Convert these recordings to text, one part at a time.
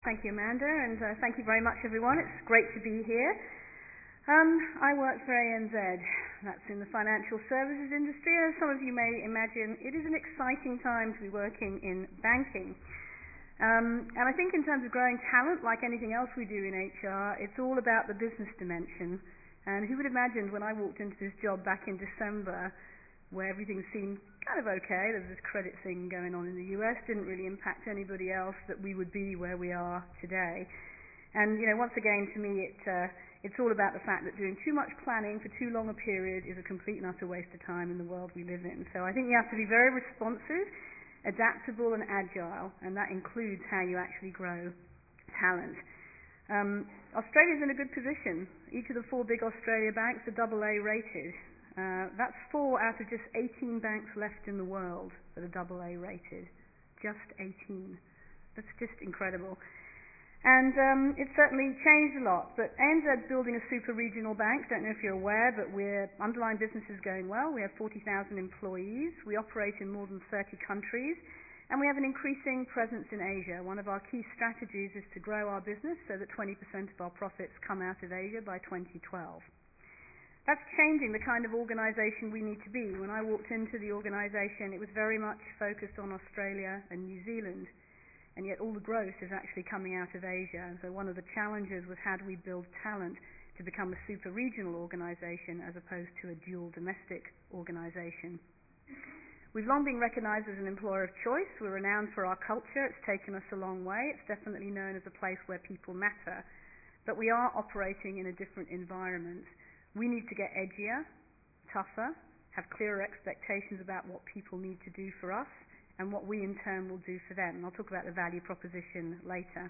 Thank you, Amanda, and thank you very much, everyone. It's great to be here. I work for ANZ. That's in the financial services industry. As some of you may imagine, it is an exciting time to be working in banking. And I think in terms of growing talent, like anything else we do in HR, it's all about the business dimension. And who would imagine when I walked into this job back in December, where everything seemed kind of okay, there was this credit thing going on in the US, didn't really impact anybody else, that we would be where we are today. And, once again, to me, it's all about the fact that doing too much planning for too long a period is a complete and utter waste of time in the world we live in. So I think you have to be very responsive, adaptable and agile, and that includes how you actually grow talent. Australia's in a good position. Each of the 4 big Australia banks are AA rated. That's 4 out of just 18 banks left in the world that are AA rated. Just 18. That's just incredible. And it's certainly changed a lot. But ANZ's building a super regional bank. Don't know if you're aware, but we're underlying business is going well. We have 40,000 employees. We operate in more than 30 countries. And we have an increasing presence in Asia. One of our key strategies is to grow our business so that 20% of our profits come out of Asia by 2012. That's changing the kind of organisation we need to be. When I walked into the organisation, it was very much focused on Australia and New Zealand, and yet all the growth is actually coming out of Asia. And so one of the challenges was how do we build talent to become a super regional organisation as opposed to a dual domestic organisation. We've long been recognised as an employer of choice. We're renowned for our culture. It's taken us a long way. It's definitely known as a place where people matter. But we are operating in a different environment. We need to get edgier, tougher, have clearer expectations about what people need to do for us and what we in turn will do for them. And I'll talk about the value proposition later.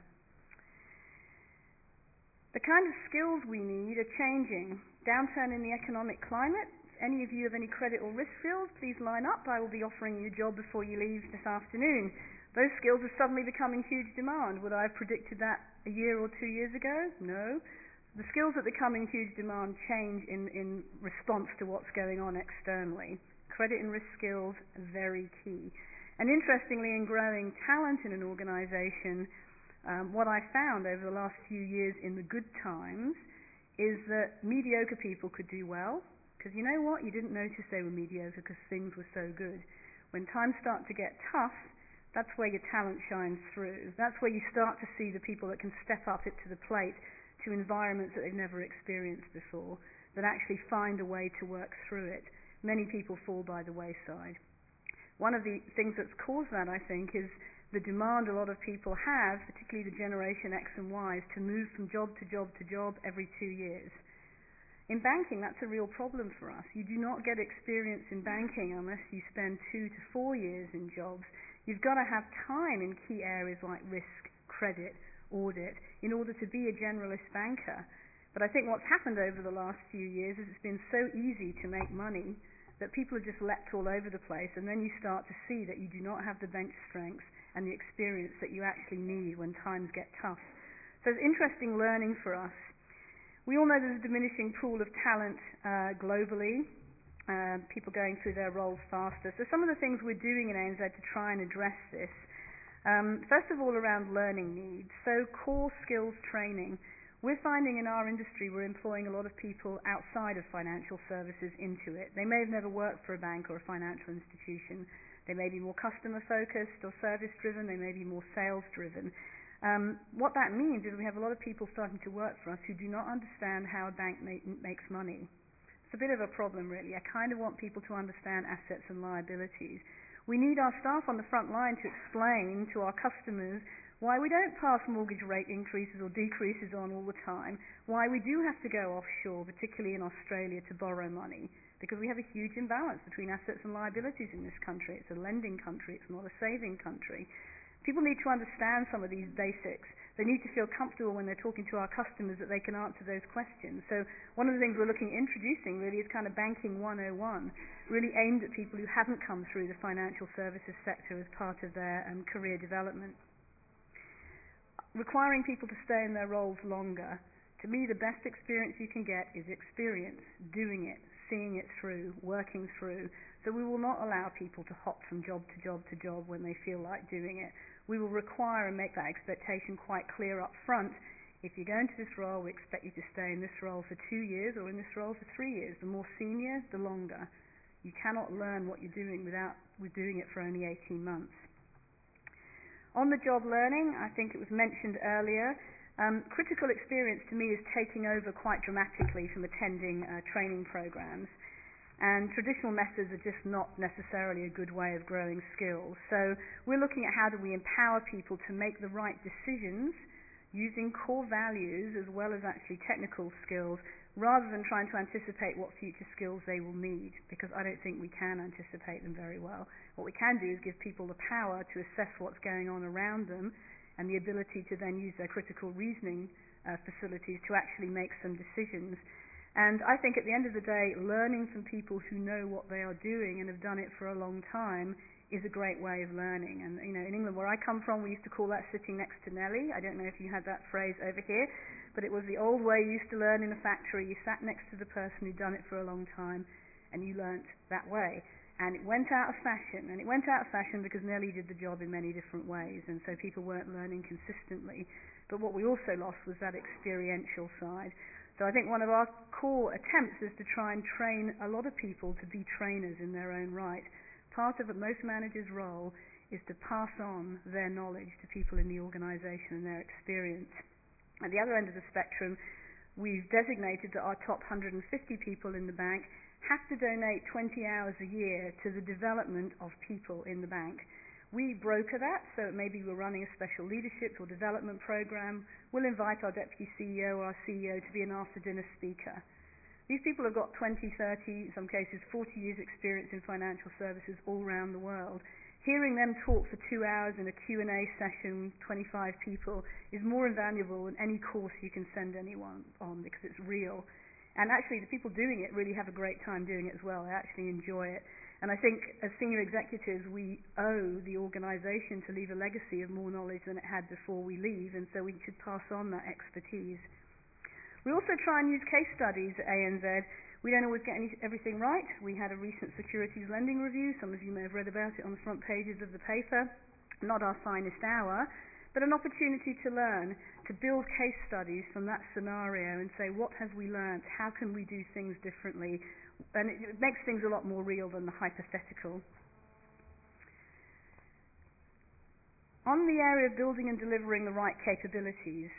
The kind of skills we need are changing. Downturn in the economic climate. Any of you have any credit or risk skills, please line up. I will be offering you a job before you leave this afternoon. Those skills are suddenly becoming huge demand. Would I have predicted that a year or 2 years ago? No. The skills that become in huge demand change in response to what's going on externally. Credit and risk skills are very key. And interestingly, in growing talent in an organisation, what I found over the last few years in the good times is that mediocre people could do well, because you know what? You didn't notice they were mediocre because things were so good. When times start to get tough, that's where your talent shines through. That's where you start to see the people that can step up to the plate to environments that they've never experienced before, that actually find a way to work through it. Many people fall by the wayside. One of the things that's caused that, I think, is the demand a lot of people have, particularly the Generation X and Ys, to move from job to job to job every 2 years. In banking, that's a real problem for us. You do not get experience in banking unless you spend 2 to 4 years in jobs. You've got to have time in key areas like risk, credit, audit, in order to be a generalist banker. But I think what's happened over the last few years is it's been so easy to make money that people have just leapt all over the place, and then you start to see that you do not have the bench strength and the experience that you actually need when times get tough. So it's interesting learning for us. We all know there's a diminishing pool of talent globally, people going through their roles faster. So some of the things we're doing in ANZ to try and address this, first of all, around learning needs. So core skills training. We're finding in our industry we're employing a lot of people outside of financial services into it. They may have never worked for a bank or a financial institution. They may be more customer focused or service driven. They may be more sales driven. What that means is we have a lot of people starting to work for us who do not understand how a bank makes money. It's a bit of a problem, really. I kind of want people to understand assets and liabilities. We need our staff on the front line to explain to our customers why we don't pass mortgage rate increases or decreases on all the time, why we do have to go offshore, particularly in Australia, to borrow money, because we have a huge imbalance between assets and liabilities in this country. It's a lending country, it's not a saving country. People need to understand some of these basics. They need to feel comfortable when they're talking to our customers that they can answer those questions. So one of the things we're looking at introducing really is kind of Banking 101, really aimed at people who haven't come through the financial services sector as part of their career development. Requiring people to stay in their roles longer. To me, the best experience you can get is experience, doing it, seeing it through, working through. So we will not allow people to hop from job to job to job when they feel like doing it. we will require and make that expectation quite clear up front. If you go into this role, we expect you to stay in this role for 2 years or in this role for 3 years. The more senior, the longer. You cannot learn what you're doing without doing it for only 18 months. On the job learning, I think it was mentioned earlier, critical experience to me is taking over quite dramatically from attending training programs. And traditional methods are just not necessarily a good way of growing skills. So we're looking at how do we empower people to make the right decisions using core values as well as actually technical skills, rather than trying to anticipate what future skills they will need, because I don't think we can anticipate them very well. What we can do is give people the power to assess what's going on around them and the ability to then use their critical reasoning facilities to actually make some decisions. And I think at the end of the day, learning from people who know what they are doing and have done it for a long time is a great way of learning. And in England, where I come from, we used to call that sitting next to Nelly. I don't know if you had that phrase over here, but it was the old way you used to learn in a factory. You sat next to the person who'd done it for a long time, and you learnt that way. And it went out of fashion, and it went out of fashion because Nelly did the job in many different ways, and so people weren't learning consistently. But what we also lost was that experiential side. So I think one of our core attempts is to try and train a lot of people to be trainers in their own right. Part of most managers' role is to pass on their knowledge to people in the organisation and their experience. At the other end of the spectrum, we've designated that our top 150 people in the bank have to donate 20 hours a year to the development of people in the bank. We broker that, so maybe we're running a special leadership or development program. We'll invite our deputy CEO or our CEO to be an after-dinner speaker. These people have got 20, 30, in some cases 40 years experience in financial services all around the world. Hearing them talk for 2 hours in a Q&A session, 25 people, is more invaluable than any course you can send anyone on, because it's real. And actually, the people doing it really have a great time doing it as well. They actually enjoy it. And I think as senior executives, we owe the organisation to leave a legacy of more knowledge than it had before we leave, and so we should pass on that expertise. We also try and use case studies at ANZ. We don't always get everything right. We had a recent securities lending review. Some of you may have read about it on the front pages of the paper. Not our finest hour, but an opportunity to learn, to build case studies from that scenario and say, what have we learnt? How can we do things differently? And it makes things a lot more real than the hypothetical. On the area of building and delivering the right capabilities,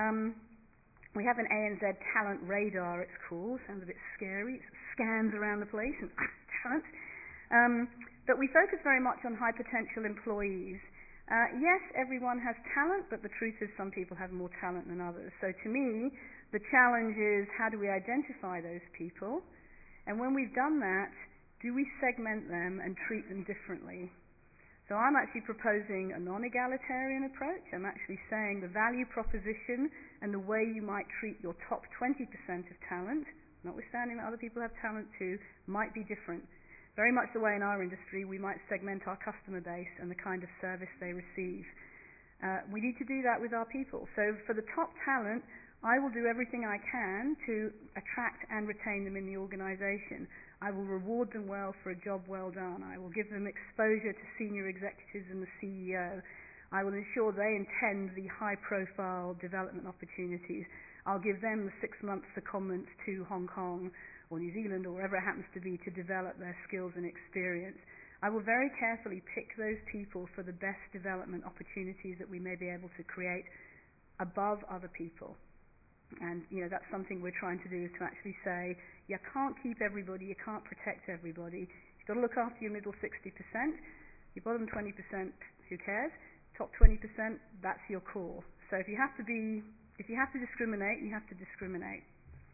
we have an ANZ talent radar, it's called. Sounds a bit scary. It scans around the place and talent. But we focus very much on high potential employees. Yes, everyone has talent, but the truth is some people have more talent than others. So to me, the challenge is, how do we identify those people? And when we've done that, do we segment them and treat them differently? So I'm actually proposing a non-egalitarian approach. I'm actually saying the value proposition and the way you might treat your top 20% of talent, notwithstanding that other people have talent too, might be different. Very much the way in our industry we might segment our customer base and the kind of service they receive. We need to do that with our people. So for the top talent, I will do everything I can to attract and retain them in the organisation. I will reward them well for a job well done. I will give them exposure to senior executives and the CEO. I will ensure they attend the high-profile development opportunities. I'll give them the 6 months secondments to Hong Kong or New Zealand or wherever it happens to be to develop their skills and experience. I will very carefully pick those people for the best development opportunities that we may be able to create above other people. And that's something we're trying to do, is to actually say, you can't keep everybody, you can't protect everybody. You've got to look after your middle 60%, your bottom 20%, who cares? Top 20%, that's your core. So if you have to discriminate, you have to discriminate.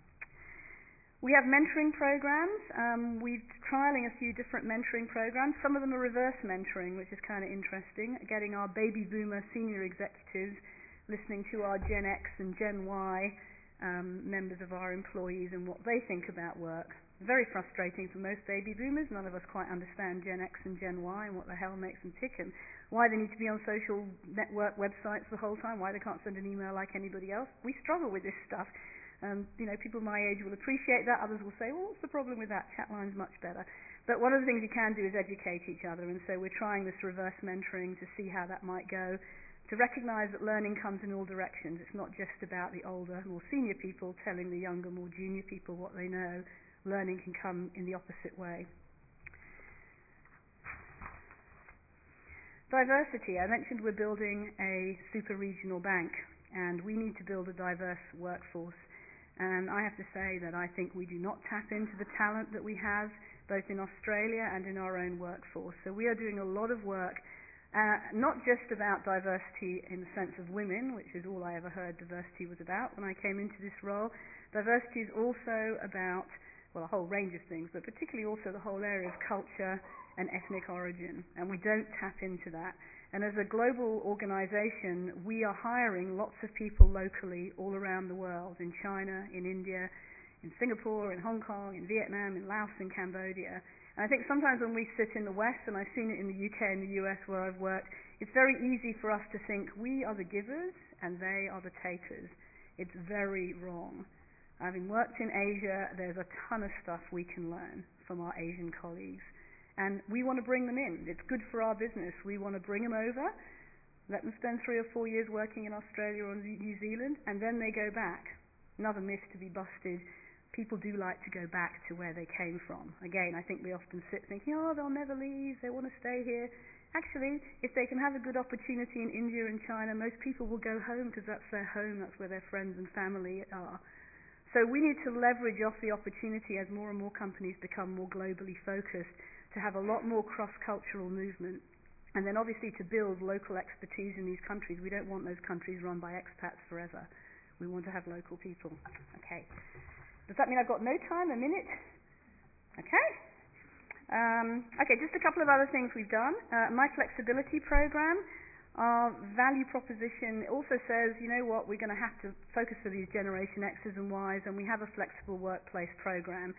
We have mentoring programs. We're trialing a few different mentoring programs. Some of them are reverse mentoring, which is kind of interesting, getting our baby boomer senior executives listening to our Gen X and Gen Y members of our employees and what they think about work. Very frustrating for most baby boomers. None of us quite understand Gen X and Gen Y and what the hell makes them tick and why they need to be on social network websites the whole time, why they can't send an email like anybody else. We struggle with this stuff. People my age will appreciate that. Others will say, well, what's the problem with that? Chatline's much better. But one of the things you can do is educate each other, and so we're trying this reverse mentoring to see how that might go, to recognise that learning comes in all directions. It's not just about the older, more senior people telling the younger, more junior people what they know. Learning can come in the opposite way. Diversity. I mentioned we're building a super regional bank, and we need to build a diverse workforce. And I have to say that I think we do not tap into the talent that we have, both in Australia and in our own workforce. So we are doing a lot of work, not just about diversity in the sense of women, which is all I ever heard diversity was about when I came into this role. Diversity is also about, well, a whole range of things, but particularly also the whole area of culture and ethnic origin, and we don't tap into that. And as a global organisation, we are hiring lots of people locally all around the world, in China, in India, in Singapore, in Hong Kong, in Vietnam, in Laos, in Cambodia. And I think sometimes when we sit in the West, and I've seen it in the UK and the US where I've worked, it's very easy for us to think we are the givers and they are the takers. It's very wrong. Having worked in Asia, there's a ton of stuff we can learn from our Asian colleagues. And we want to bring them in. It's good for our business. We want to bring them over, let them spend 3 or 4 years working in Australia or New Zealand, and then they go back. Another myth to be busted. People do like to go back to where they came from. Again, I think we often sit thinking, oh, they'll never leave, they want to stay here. Actually, if they can have a good opportunity in India and China, most people will go home because that's their home, that's where their friends and family are. So we need to leverage off the opportunity as more and more companies become more globally focused to have a lot more cross-cultural movement, and then obviously to build local expertise in these countries. We don't want those countries run by expats forever. We want to have local people. Okay. Does that mean I've got no time? A minute? Okay. Okay, just a couple of other things we've done. My Flexibility Program, our value proposition also says, you know what, we're going to have to focus for these Generation X's and Y's, and we have a flexible workplace program.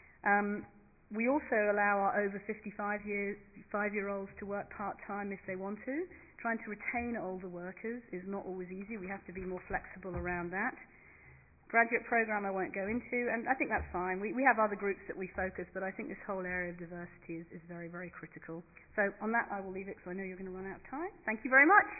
We also allow our over 55-year-olds to work part-time if they want to. Trying to retain older workers is not always easy. We have to be more flexible around that. Graduate program I won't go into, and I think that's fine. We have other groups that we focus, but I think this whole area of diversity is very, very critical. So on that I will leave it because I know you're going to run out of time. Thank you very much.